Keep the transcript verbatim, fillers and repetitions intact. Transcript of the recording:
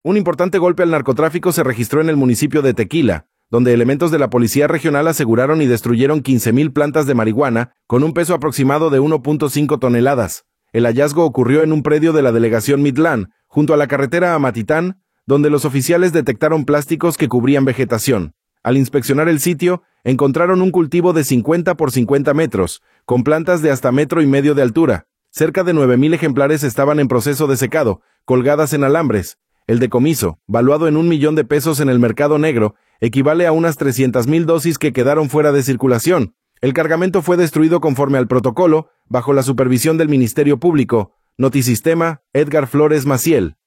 Un importante golpe al narcotráfico se registró en el municipio de Tequila, donde elementos de la Policía Regional aseguraron y destruyeron quince mil plantas de marihuana con un peso aproximado de uno punto cinco toneladas. El hallazgo ocurrió en un predio de la delegación Midland, junto a la carretera a Matitán, donde los oficiales detectaron plásticos que cubrían vegetación. Al inspeccionar el sitio, encontraron un cultivo de cincuenta por cincuenta metros, con plantas de hasta metro y medio de altura. Cerca de nueve mil ejemplares estaban en proceso de secado, colgadas en alambres. El decomiso, valuado en un millón de pesos en el mercado negro, equivale a unas trescientas mil dosis que quedaron fuera de circulación. El cargamento fue destruido conforme al protocolo, bajo la supervisión del Ministerio Público. Notisistema, Edgar Flores Maciel.